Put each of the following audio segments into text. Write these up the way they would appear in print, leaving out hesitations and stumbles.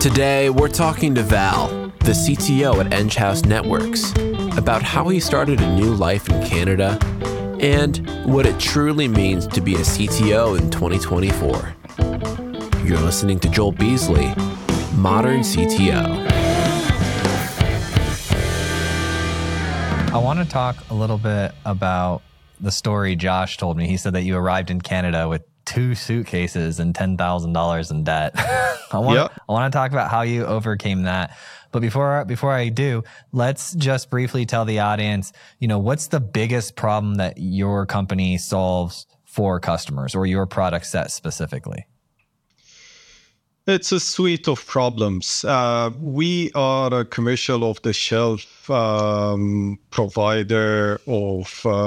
Today, we're talking to Val, the CTO at Enghouse Networks, about how he started a new life in Canada and what it truly means to be a CTO in 2024. You're listening to Joel Beasley, Modern CTO. I want to talk a little bit about the story Josh told me. He said that you arrived in Canada with 2 suitcases and $10,000 in debt. I want to talk about how you overcame that. But before I do, let's just briefly tell the audience, what's the biggest problem that your company solves for customers or your product set specifically? It's a suite of problems. We are a commercial off-the-shelf provider of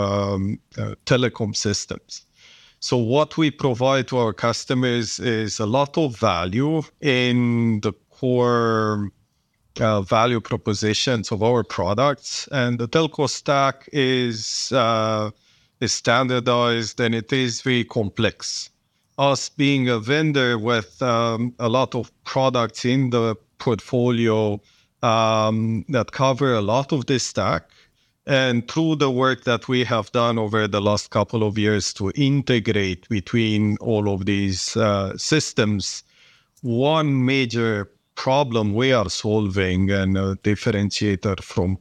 telecom systems. So what we provide to our customers is a lot of value in the core value propositions of our products. And the telco stack is standardized and it is very complex. Us being a vendor with a lot of products in the portfolio that cover a lot of this stack, and through the work that we have done over the last couple of years to integrate between all of these systems, one major problem we are solving and a differentiator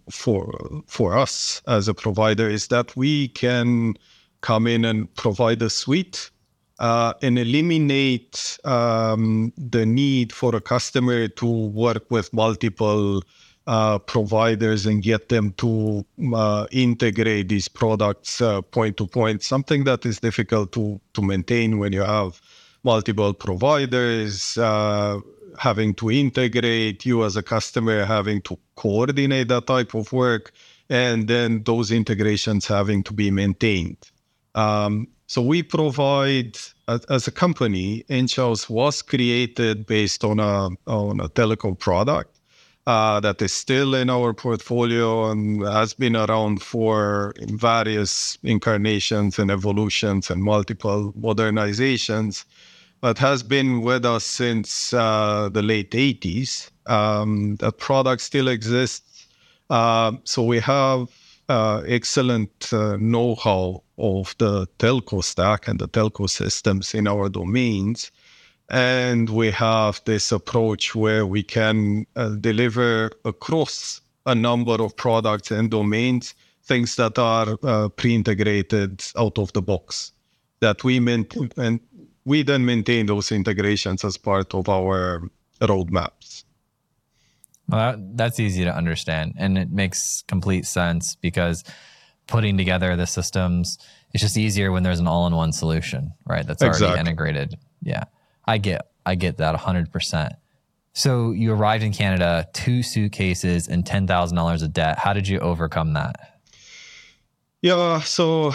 for us as a provider is that we can come in and provide a suite and eliminate the need for a customer to work with multiple providers and get them to integrate these products point to point, something that is difficult to maintain when you have multiple providers, having to integrate, you as a customer having to coordinate that type of work, and then those integrations having to be maintained. So we provide, as a company, Enghouse was created based on a telecom product that is still in our portfolio and has been around for various incarnations and evolutions and multiple modernizations, but has been with us since the late 80s. That product still exists. So we have excellent know-how of the telco stack and the telco systems in our domains. And we have this approach where we can deliver across a number of products and domains, things that are pre-integrated out of the box, that we maintain, and we then maintain those integrations as part of our roadmaps. Well, that's easy to understand, and it makes complete sense because putting together the systems, it's just easier when there's an all-in-one solution, right? That's already integrated. Yeah, I get that 100%. So you arrived in Canada, 2 suitcases and $10,000 of debt. How did you overcome that? Yeah, so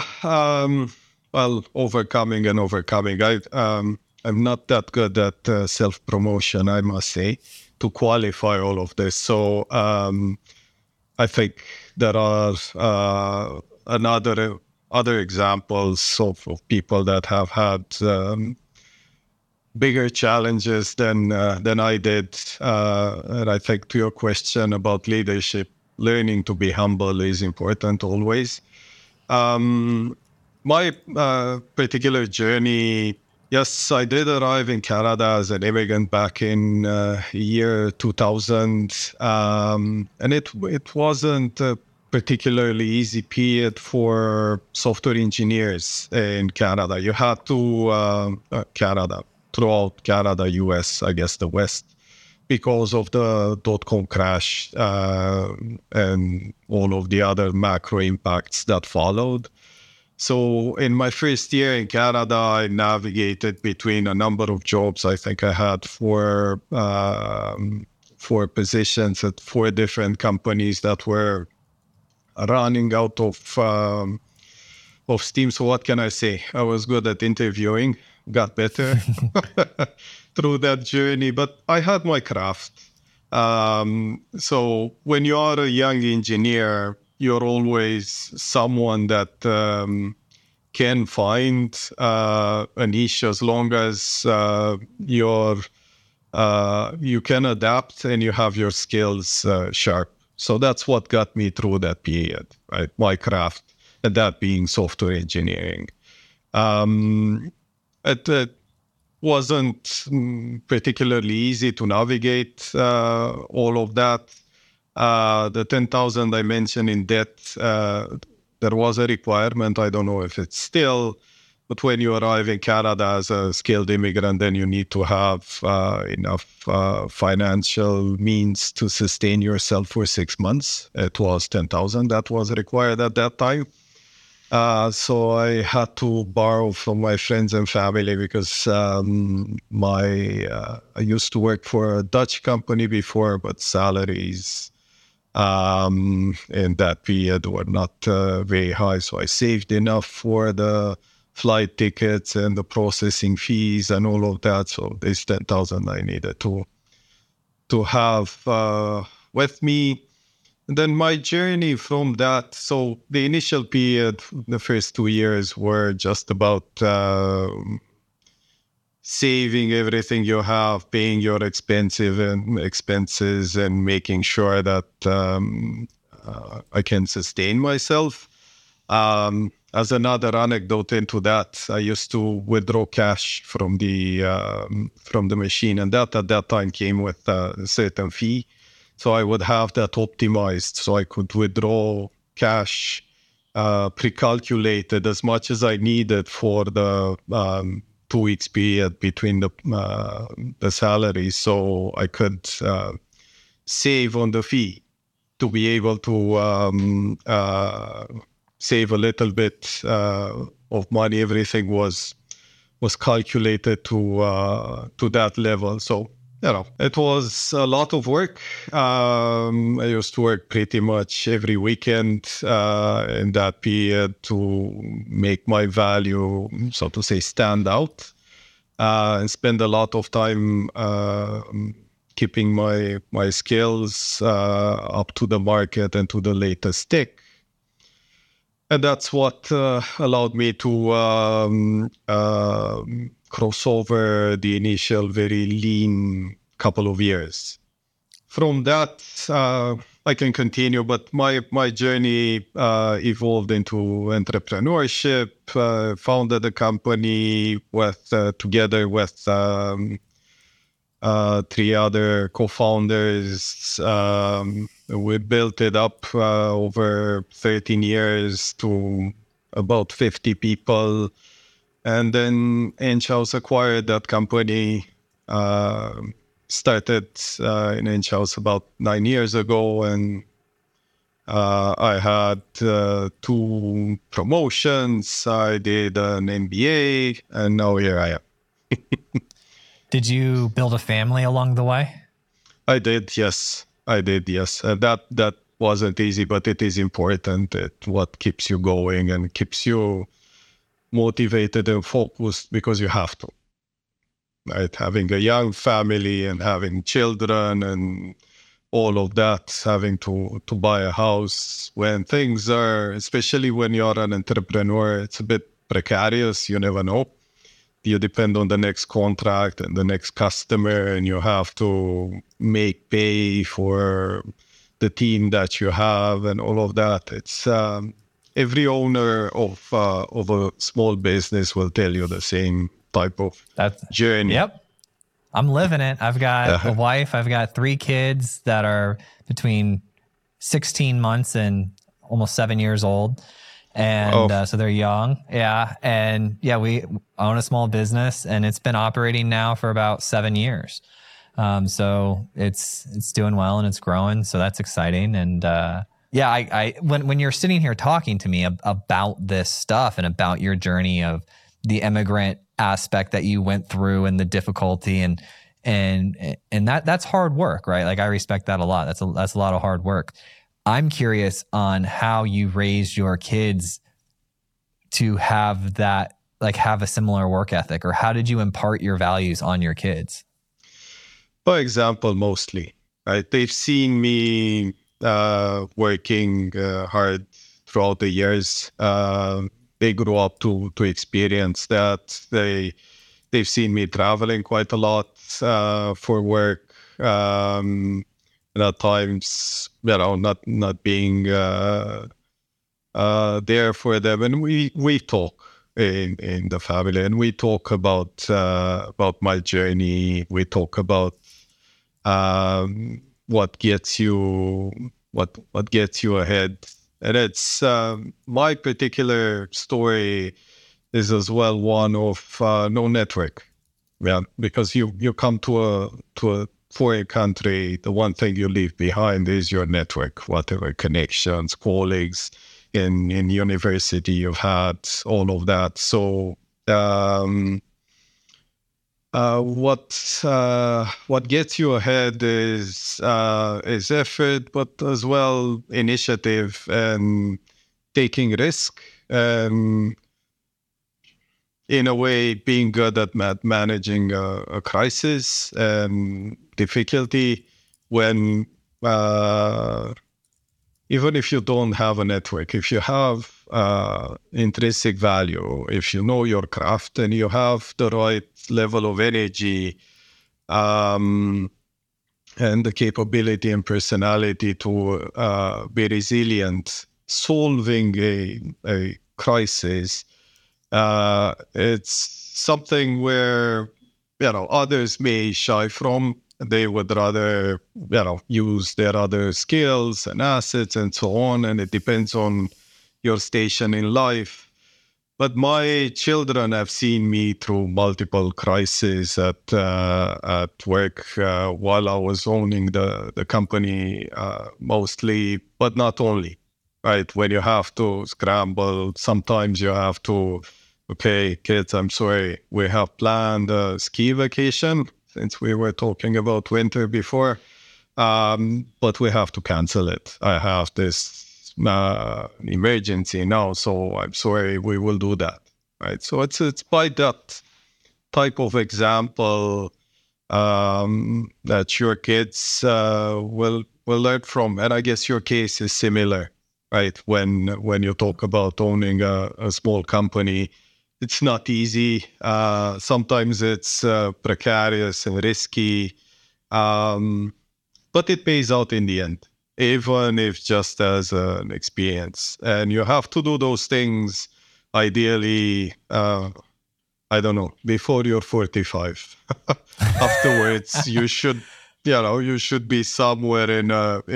overcoming. I'm not that good at self-promotion, I must say, to qualify all of this. So I think there are other examples of people that have had bigger challenges than I did. And I think to your question about leadership, learning to be humble is important always. My particular journey, yes, I did arrive in Canada as an immigrant back in year 2000, and it wasn't a particularly easy period for software engineers in Canada. You had to, throughout Canada, US, I guess the West, because of the .com crash and all of the other macro impacts that followed. So in my first year in Canada, I navigated between a number of jobs. I think I had four positions at 4 different companies that were running out of steam. So what can I say? I was good at interviewing, got better through that journey, but I had my craft. So when you are a young engineer, you're always someone that can find a niche as long as you're you can adapt and you have your skills sharp. So that's what got me through that period, right? My craft, and that being software engineering. It wasn't particularly easy to navigate all of that. The 10,000 I mentioned in debt, there was a requirement. I don't know if it's still, but when you arrive in Canada as a skilled immigrant, then you need to have enough financial means to sustain yourself for 6 months. It was 10,000 that was required at that time. So I had to borrow from my friends and family because I used to work for a Dutch company before, but salaries in that period were not very high. So I saved enough for the flight tickets and the processing fees and all of that. So this 10,000 I needed to have with me. And then my journey from that, so the initial period, the first 2 years were just about saving everything you have, paying your expenses and making sure that I can sustain myself. As another anecdote into that, I used to withdraw cash from the machine, and that at that time came with a certain fee. So I would have that optimized, so I could withdraw cash pre-calculated as much as I needed for the 2 weeks period between the salaries, so I could save on the fee to be able to save a little bit of money. Everything was calculated to that level. So, it was a lot of work. I used to work pretty much every weekend in that period to make my value, so to say, stand out, and spend a lot of time keeping my skills up to the market and to the latest tech. And that's what allowed me to cross over the initial very lean couple of years. From that, I can continue, but my journey evolved into entrepreneurship. Founded a company together with 3 other co-founders. We built it up over 13 years to about 50 people. And then Enghouse acquired that company, started in Enghouse about 9 years ago. And I had 2 promotions. I did an MBA, and now here I am. Did you build a family along the way? I did, yes. That wasn't easy, but it is important. It's what keeps you going and keeps you motivated and focused, because you have to. Right? Having a young family and having children and all of that, having to buy a house when things are, especially when you're an entrepreneur, it's a bit precarious. You never know. You depend on the next contract and the next customer, and you have to make pay for the team that you have and all of that. It's every owner of a small business will tell you the same type of journey. Yep. I'm living it. I've got a wife. I've got 3 kids that are between 16 months and almost 7 years old. And so they're young. Yeah. And yeah, we own a small business, and it's been operating now for about 7 years. So it's doing well and it's growing. So that's exciting. And I when you're sitting here talking to me about this stuff and about your journey of the immigrant aspect that you went through and the difficulty and that's hard work, right? Like, I respect that a lot. That's a lot of hard work. I'm curious on how you raised your kids to have that, like, have a similar work ethic, or how did you impart your values on your kids? For example, mostly, right? They've seen me working hard throughout the years. They grew up to experience that. they've seen me traveling quite a lot for work. And at times, not being there for them, and we talk in the family, and we talk about my journey. We talk about what gets you ahead, and it's my particular story is as well one of no network. Yeah, because you come to a foreign country, the one thing you leave behind is your network, whatever connections, colleagues in university you've had, all of that. So what gets you ahead is effort, but as well initiative and taking risk, and in a way being good at managing a crisis and difficulty when even if you don't have a network, if you have intrinsic value, if you know your craft and you have the right level of energy and the capability and personality to be resilient, solving a crisis, it's something where others may shy from. They would rather use their other skills and assets and so on, and it depends on your station in life. But my children have seen me through multiple crises at work while I was owning the company mostly, but not only. Right, when you have to scramble, sometimes you have to, okay, kids, I'm sorry, we have planned a ski vacation, since we were talking about winter before, but we have to cancel it. I have this emergency now, so I'm sorry, we will do that. Right, so it's by that type of example that your kids will learn from, and I guess your case is similar. Right, when you talk about owning a small company, it's not easy. Sometimes it's precarious and risky, but it pays out in the end, even if just as an experience. And you have to do those things, ideally, I don't know, before you're 45. Afterwards, you should be somewhere in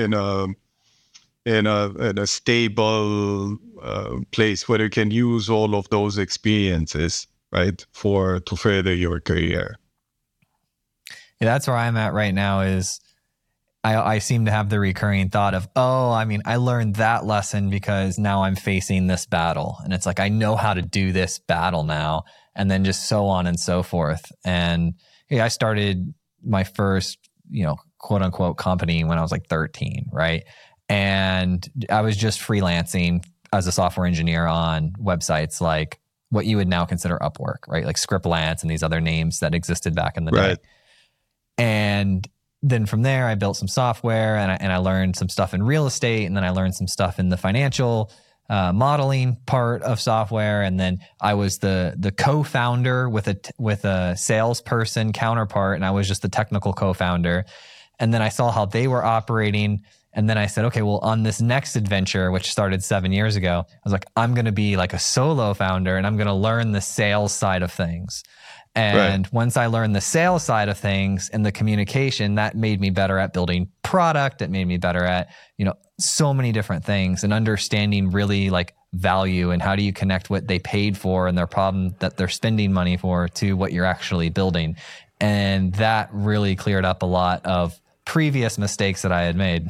a stable place where you can use all of those experiences, right, to further your career. Yeah, that's where I'm at right now. Is I seem to have the recurring thought of, I learned that lesson because now I'm facing this battle, and it's like I know how to do this battle now, and then just so on and so forth. And I started my first, quote unquote company when I was like 13, right? And I was just freelancing as a software engineer on websites like what you would now consider Upwork, right? Like Scriptlance and these other names that existed back in the day. And then from there, I built some software and I learned some stuff in real estate. And then I learned some stuff in the financial modeling part of software. And then I was the co-founder with a salesperson counterpart. And I was just the technical co-founder. And then I saw how they were operating. And then I said, okay, well, on this next adventure, which started 7 years ago, I was like, I'm going to be like a solo founder and I'm going to learn the sales side of things. And once I learned the sales side of things and the communication, that made me better at building product. It made me better at, so many different things and understanding really like value and how do you connect what they paid for and their problem that they're spending money for to what you're actually building. And that really cleared up a lot of previous mistakes that I had made.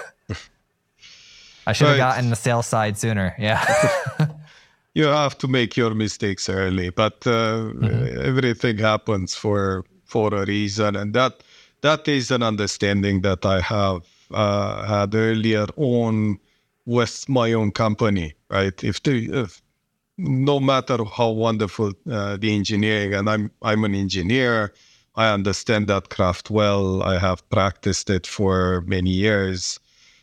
I should have gotten the sales side sooner. Yeah. You have to make your mistakes early, but everything happens for a reason. And that is an understanding that I have had earlier on with my own company, right? If no matter how wonderful the engineering, and I'm an engineer, I understand that craft well. I have practiced it for many years.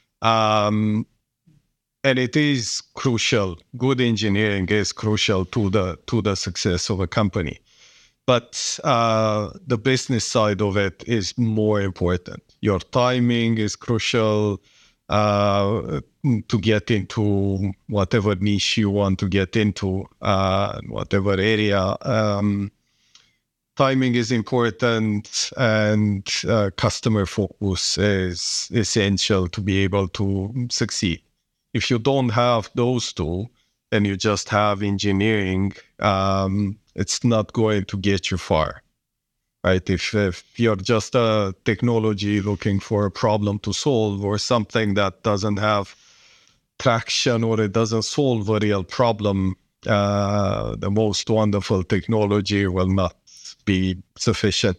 And it is crucial. Good engineering is crucial to the success of a company. But the business side of it is more important. Your timing is crucial to get into whatever niche you want to get into, whatever area. Timing is important, and customer focus is essential to be able to succeed. If you don't have those two, and you just have engineering, it's not going to get you far, right? If you're just a technology looking for a problem to solve, or something that doesn't have traction, or it doesn't solve a real problem, the most wonderful technology will not be sufficient.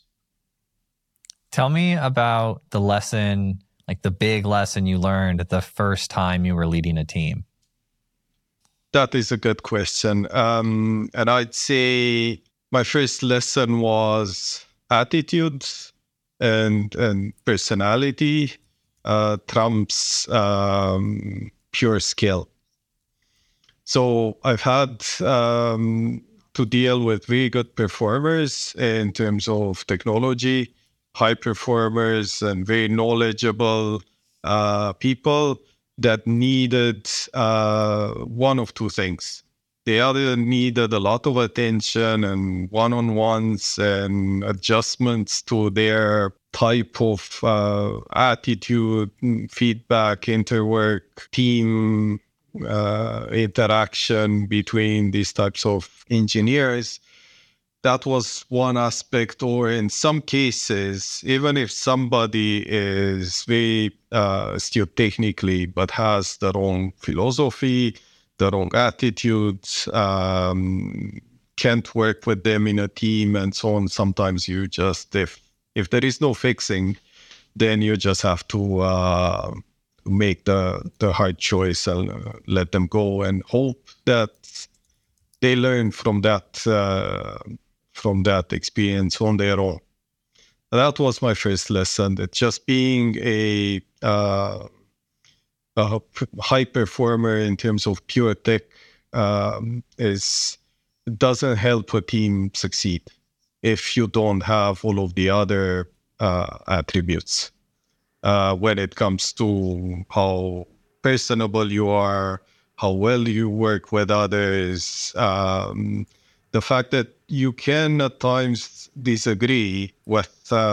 Tell me about the lesson, like the big lesson you learned the first time you were leading a team. That is a good question. And I'd say my first lesson was attitude and personality trumps pure skill. So I've had to deal with very good performers in terms of technology, high performers and very knowledgeable people that needed one of two things. They either needed a lot of attention and one-on-ones and adjustments to their type of attitude, feedback, interwork, team interaction between these types of engineers. That was one aspect. Or in some cases, even if somebody is very astute technically but has the wrong philosophy, the wrong attitudes, can't work with them in a team and so on, sometimes you just, if there is no fixing, then you just have to make the hard choice and let them go and hope that they learn from that experience on their own. That was my first lesson, that just being a high performer in terms of pure tech doesn't help a team succeed if you don't have all of the other attributes. When it comes to how personable you are, how well you work with others, the fact that you can at times disagree with,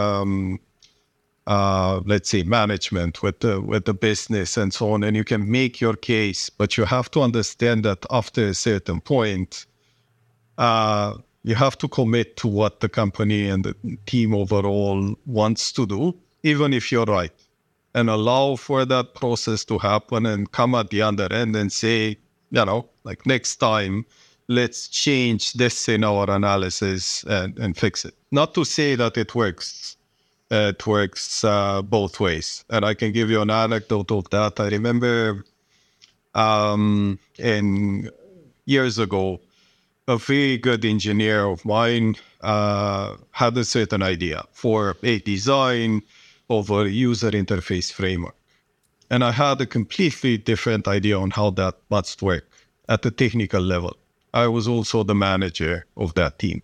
let's say, management, with the business and so on, and you can make your case, but you have to understand that after a certain point, you have to commit to what the company and the team overall wants to do, even if you're right, and allow for that process to happen and come at the other end and say, like next time, let's change this in our analysis and fix it. Not to say that it works. It works both ways. And I can give you an anecdote of that. I remember years ago, a very good engineer of mine had a certain idea for a design of a user interface framework. And I had a completely different idea on how that must work at the technical level. I was also the manager of that team.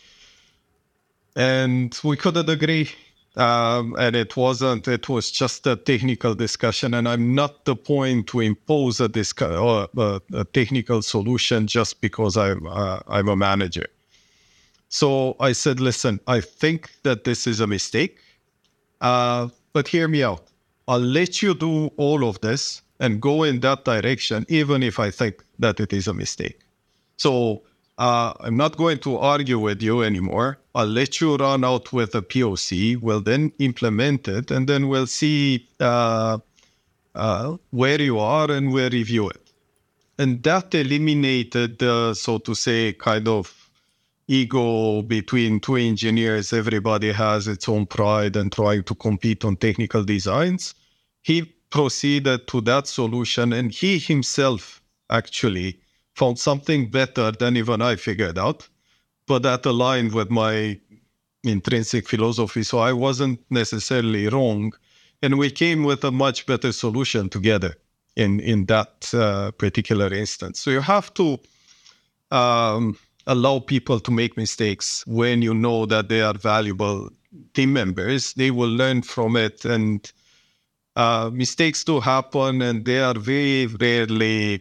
And we couldn't agree. And it was just a technical discussion. And I'm not the point to impose a technical solution just because I'm a manager. So I said, listen, I think that this is a mistake, but hear me out. I'll let you do all of this and go in that direction, even if I think that it is a mistake. So I'm not going to argue with you anymore. I'll let you run out with a POC. We'll then implement it, and then we'll see where you are, and we'll review it. And that eliminated, so to say, kind of ego between two engineers. Everybody has its own pride and trying to compete on technical designs. He proceeded to that solution, and he himself actually found something better than even I figured out, but that aligned with my intrinsic philosophy. So I wasn't necessarily wrong. And we came with a much better solution together in that particular instance. So you have to allow people to make mistakes when you know that they are valuable team members. They will learn from it, and mistakes do happen, and they are very rarely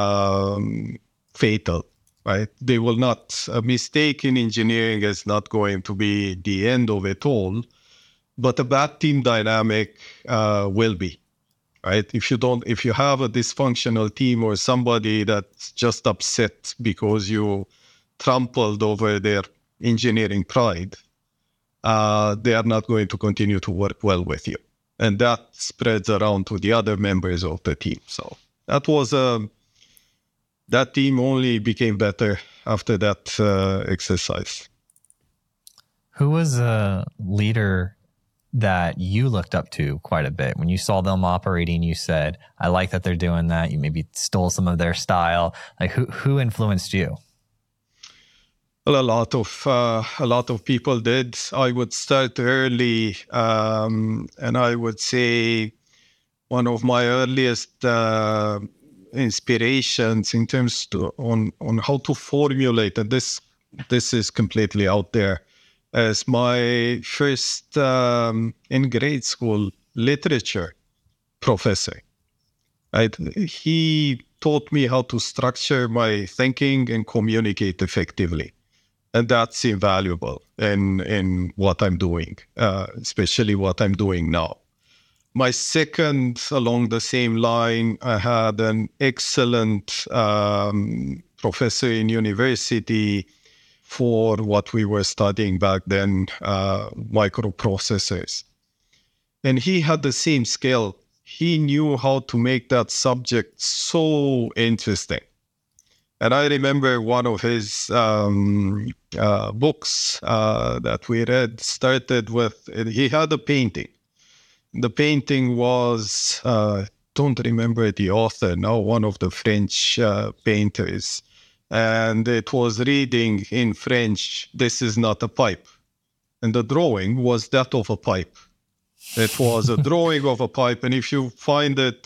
fatal, right? They will not. A mistake in engineering is not going to be the end of it all, but a bad team dynamic will be. Right? If you have a dysfunctional team or somebody that's just upset because you trampled over their engineering pride, they are not going to continue to work well with you. And that spreads around to the other members of the team. So that team only became better after that exercise. Who was a leader that you looked up to quite a bit? When you saw them operating, you said, I like that they're doing that. You maybe stole some of their style. Like who influenced you? Well, a lot of people did. I would start early, and I would say one of my earliest inspirations in terms on how to formulate, and this is completely out there, as my first in grade school literature professor. Right? He taught me how to structure my thinking and communicate effectively. And that's invaluable in what I'm doing, especially what I'm doing now. My second, along the same line, I had an excellent professor in university for what we were studying back then, microprocessors. And he had the same skill. He knew how to make that subject so interesting. And I remember one of his books that we read started with, he had a painting. The painting was, don't remember the author now, one of the French painters. And it was reading in French, "This is not a pipe." And the drawing was that of a pipe. It was a drawing of a pipe. And if you find it,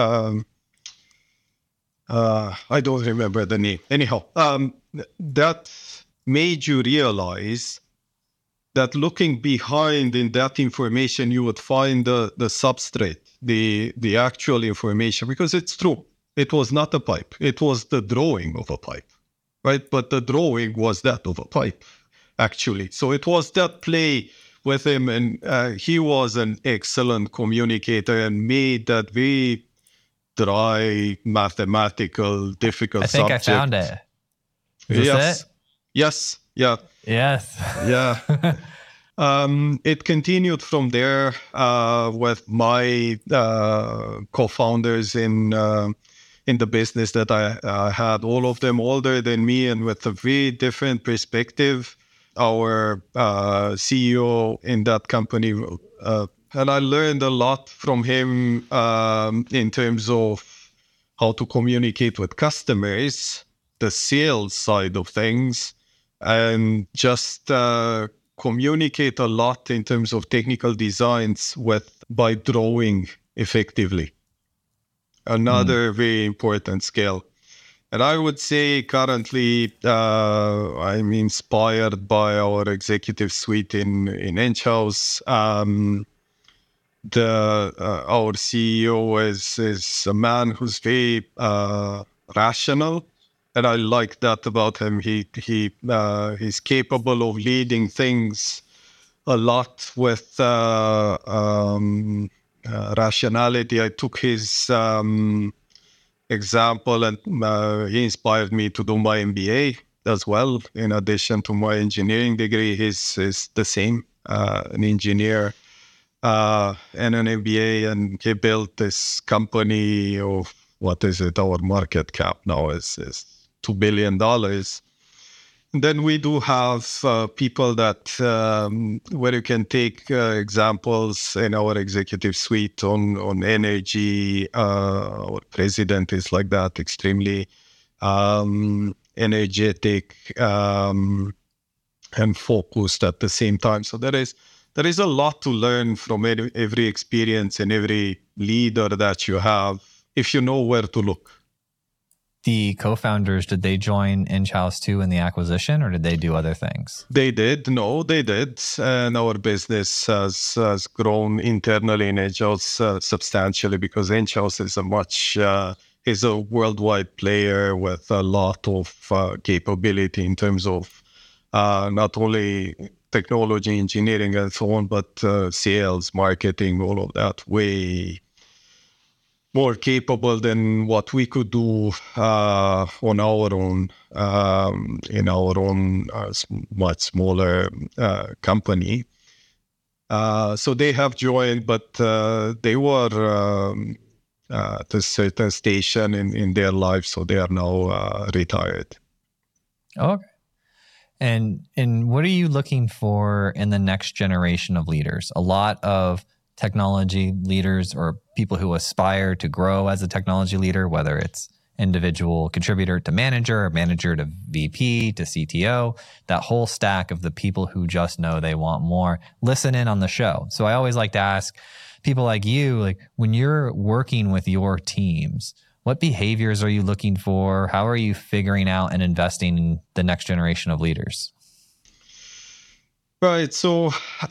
I don't remember the name. Anyhow, that made you realize that looking behind in that information, you would find the substrate, the actual information, because it's true. It was not a pipe. It was the drawing of a pipe, right? But the drawing was that of a pipe, actually. So it was that play with him, and he was an excellent communicator and made that very dry, mathematical, difficult subject. I found it. Is yes. It? Yes. Yeah. Yes. Yeah. It continued from there with my co-founders in the business that I had, all of them older than me and with a very different perspective. Our CEO in that company, and I learned a lot from him in terms of how to communicate with customers, the sales side of things, and just communicate a lot in terms of technical designs by drawing effectively. Another very important skill. And I would say currently I'm inspired by our executive suite in Enghouse. Our CEO is a man who's very rational, and I like that about him. He's capable of leading things a lot with rationality. I took his example, and he inspired me to do my MBA as well. In addition to my engineering degree, he's the same, an engineer and an MBA, and he built this company of, what is it? Our market cap now is $2 billion. And then we do have people that where you can take examples in our executive suite on energy. Our president is like that, extremely energetic and focused at the same time. So there is a lot to learn from every experience and every leader that you have, if you know where to look. the co-founders, did they join Enghouse too in the acquisition, or did they do other things? They did. No, they did. And our business has grown internally in Enghouse substantially, because Enghouse is a worldwide player with a lot of capability in terms of not only technology, engineering, and so on, but sales, marketing, all of that, way more capable than what we could do on our own, in our own much smaller company. So they have joined, but they were at a certain station in their life, so they are now retired. Okay. And what are you looking for in the next generation of leaders? A lot of technology leaders or people who aspire to grow as a technology leader, whether it's individual contributor to manager or manager to VP to CTO, that whole stack of the people who just know they want more, listen in on the show. So I always like to ask people like you, like when you're working with your teams, what behaviors are you looking for? How are you figuring out and investing in the next generation of leaders? Right. So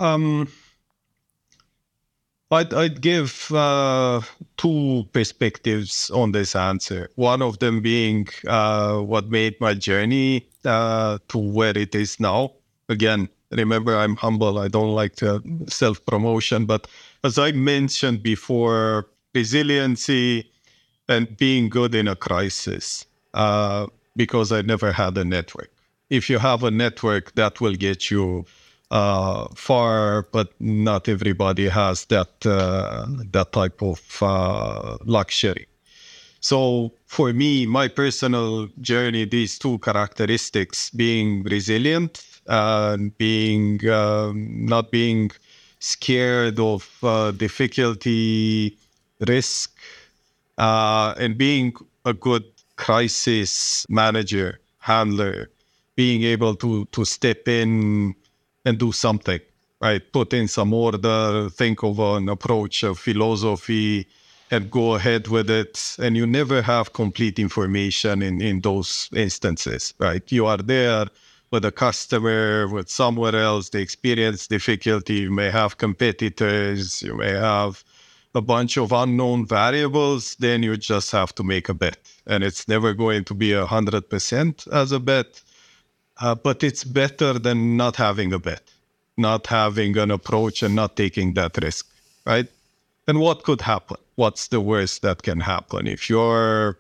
I'd give two perspectives on this answer. One of them being what made my journey to where it is now. Again, remember, I'm humble. I don't like to self-promotion. But as I mentioned before, resiliency and being good in a crisis, because I never had a network. If you have a network, that will get you far, but not everybody has that type of luxury. So for me, my personal journey, these two characteristics, being resilient and being not being scared of difficulty, risk, and being a good crisis manager, handler, being able to step in and do something, right? Put in some order, think of an approach, a philosophy, and go ahead with it. And you never have complete information in those instances, right? You are there with a customer, with somewhere else, they experience difficulty. You may have competitors, you may have a bunch of unknown variables, then you just have to make a bet. And it's never going to be 100% as a bet, but it's better than not having a bet, not having an approach and not taking that risk, right? And what could happen? What's the worst that can happen? If you're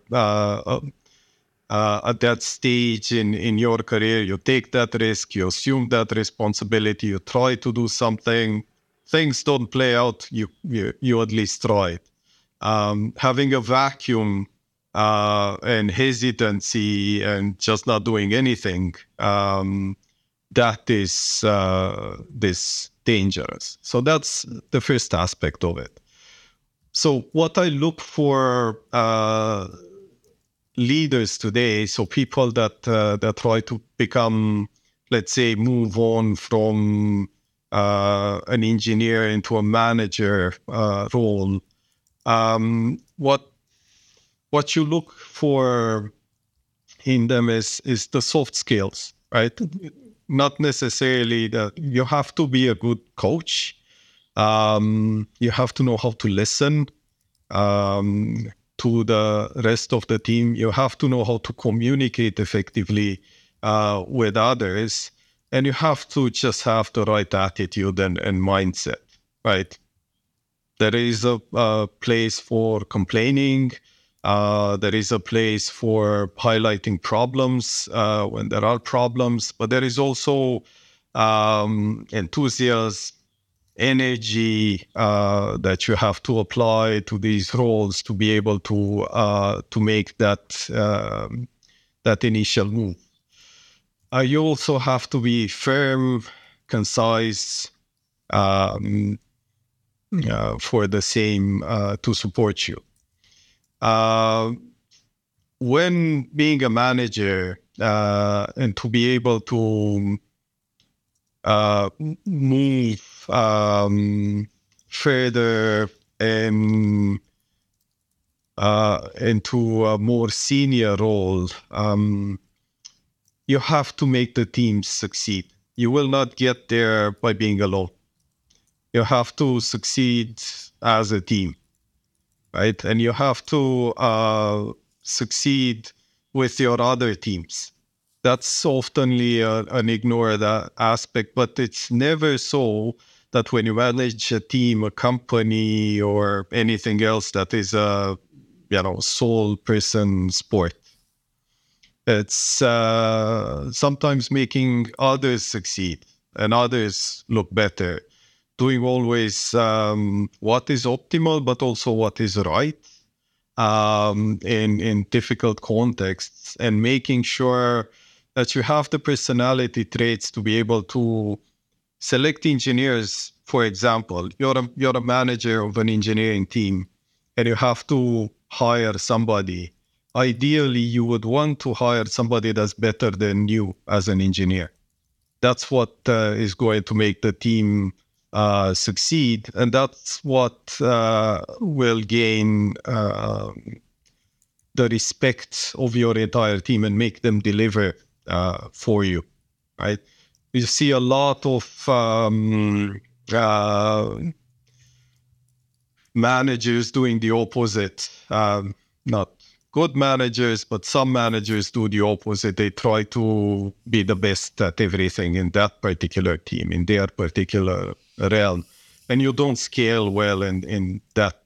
at that stage in your career, you take that risk, you assume that responsibility, you try to do something, things don't play out, you at least try it. Having a vacuum and hesitancy and just not doing anything, that is this dangerous. So that's the first aspect of it. So what I look for leaders today, so people that try to become, let's say, move on from an engineer into a manager role. What you look for in them is the soft skills, right? Not necessarily that you have to be a good coach. You have to know how to listen to the rest of the team. You have to know how to communicate effectively with others. And you have to just have the right attitude and mindset, right? There is a place for complaining. There is a place for highlighting problems when there are problems. But there is also enthusiasm, energy that you have to apply to these roles to be able to make that initial move. You also have to be firm, concise, for the same to support you. When being a manager and to be able to move further and into a more senior role, you have to make the team succeed. You will not get there by being alone. You have to succeed as a team, right? And you have to succeed with your other teams. That's oftenly an ignored aspect, but it's never so that when you manage a team, a company, or anything else that is a sole person sport. It's sometimes making others succeed and others look better, doing always what is optimal, but also what is right in difficult contexts, and making sure that you have the personality traits to be able to select engineers. For example, you're a manager of an engineering team, and you have to hire somebody. Ideally, you would want to hire somebody that's better than you as an engineer. That's what is going to make the team succeed, and that's what will gain the respect of your entire team and make them deliver for you, right? You see a lot of managers doing the opposite. Not good managers, but some managers do the opposite. They try to be the best at everything in that particular team, in their particular realm. And you don't scale well in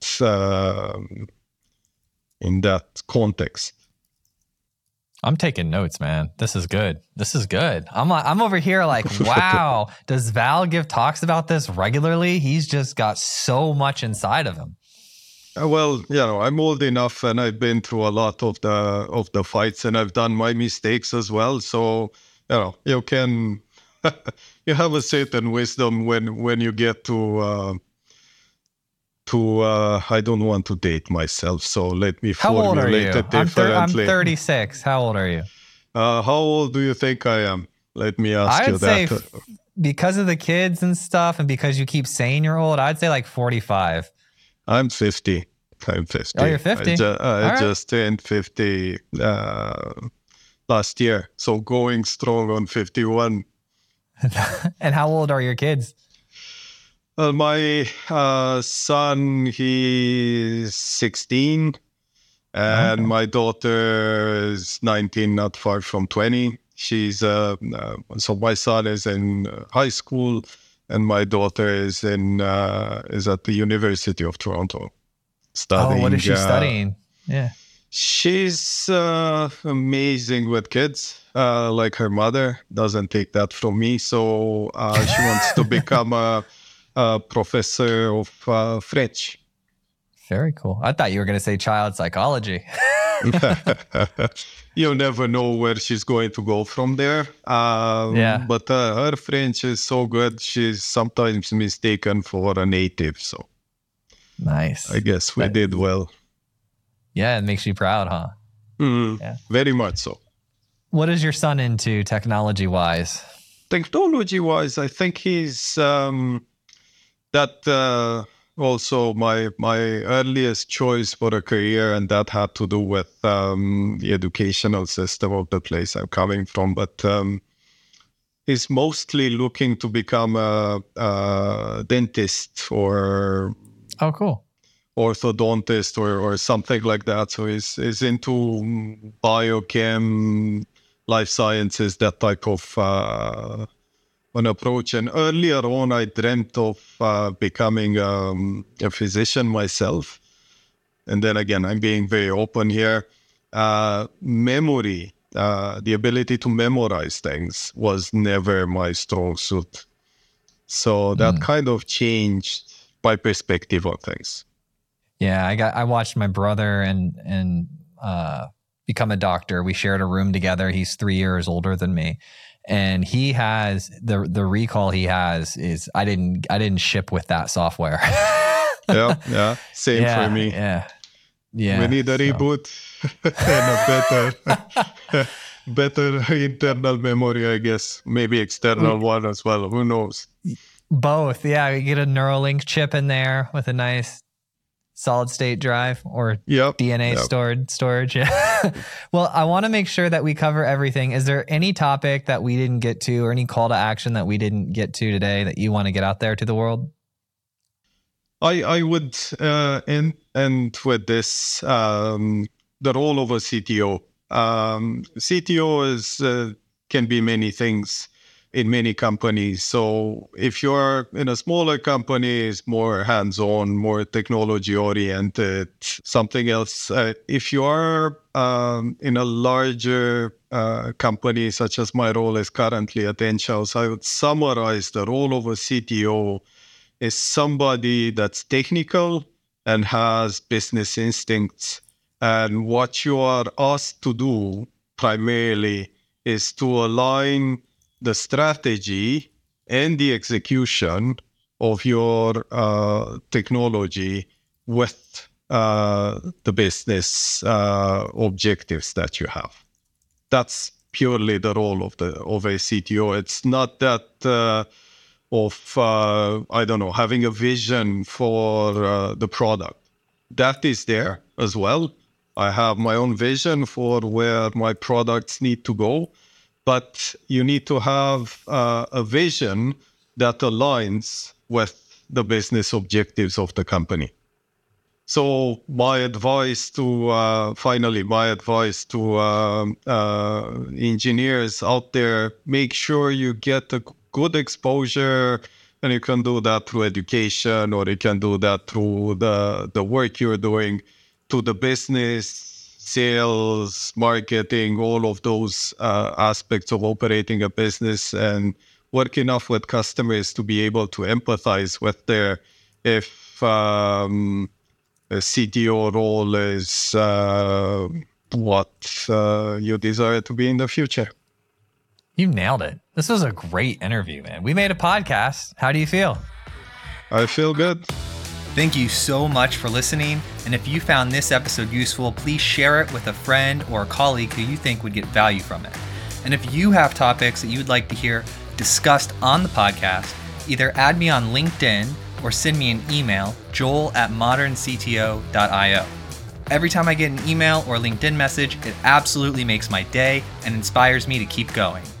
that context. I'm taking notes, man. This is good. I'm over here like, wow. Does Val give talks about this regularly? He's just got so much inside of him. Well, I'm old enough, and I've been through a lot of the fights, and I've done my mistakes as well. So, you can you have a certain wisdom when you get to I don't want to date myself, so let me formulate it differently. I'm 36. How old are you? How old do you think I am? Let me ask you that. I'd say because of the kids and stuff, and because you keep saying you're old, I'd say like 45. I'm 50. Oh, you're 50? I just turned 50 last year, so going strong on 51. And how old are your kids? My son, he's 16, and my daughter is 19, not far from 20. She's so my son is in high school, and my daughter is at the University of Toronto studying. Oh, what is she studying? Yeah, she's amazing with kids. Like her mother, doesn't take that from me. So she wants to become a professor of French. Very cool. I thought you were going to say child psychology. You never know where she's going to go from there. But her French is so good, she's sometimes mistaken for a native. So nice. I guess we did well. Yeah, it makes you proud, huh? Yeah. Very much so. What is your son into technology-wise? Technology-wise, I think he's... also my earliest choice for a career, and that had to do with the educational system of the place I'm coming from. But he's mostly looking to become a dentist or cool, orthodontist or something like that. So he's into biochem, life sciences, that type of an approach. And earlier on, I dreamt of becoming a physician myself. And then again, I'm being very open here. Memory, the ability to memorize things was never my strong suit. So that kind of changed my perspective on things. Yeah, I watched my brother and become a doctor. We shared a room together. He's 3 years older than me. And he has the recall he has is I didn't ship with that software. yeah. Same for me. Yeah. We need a reboot and a better internal memory, I guess. Maybe external one as well. Who knows? Both. Yeah. You get a Neuralink chip in there with a nice solid state drive or Yep. DNA storage. Yeah. Well, I want to make sure that we cover everything. Is there any topic that we didn't get to or any call to action that we didn't get to today that you want to get out there to the world? I would end with this, the role of a CTO. CTO is can be many things in many companies. So if you're in a smaller company, it's more hands-on, more technology-oriented, something else. If you are in a larger company, such as my role is currently at Enghouse, I would summarize the role of a CTO is somebody that's technical and has business instincts. And what you are asked to do primarily is to align the strategy and the execution of your technology with the business objectives that you have. That's purely the role of a CTO. It's not that having a vision for the product. That is there as well. I have my own vision for where my products need to go, but you need to have a vision that aligns with the business objectives of the company. So my advice to engineers out there, make sure you get a good exposure, and you can do that through education, or you can do that through the work you're doing, to the business, sales, marketing, all of those aspects of operating a business, and work enough with customers to be able to empathize with if a CTO role is what you desire to be in the future. You nailed it. This was a great interview, man. We made a podcast. How do you feel? I feel good. Thank you so much for listening. And if you found this episode useful, please share it with a friend or a colleague who you think would get value from it. And if you have topics that you would like to hear discussed on the podcast, either add me on LinkedIn or send me an email, joel@moderncto.io. Every time I get an email or LinkedIn message, it absolutely makes my day and inspires me to keep going.